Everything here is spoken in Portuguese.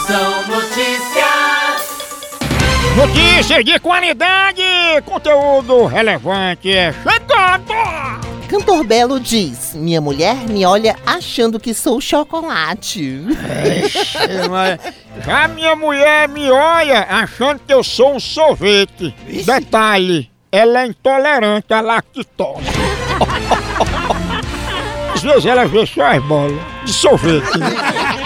Moção Notícias. Notícias de qualidade, conteúdo relevante é chegando! Cantor Belo diz: minha mulher me olha achando que sou chocolate. Mas já minha mulher me olha achando que eu sou um sorvete. Detalhe, ela é intolerante à lactose. Às vezes ela vê só as bolas de sorvete.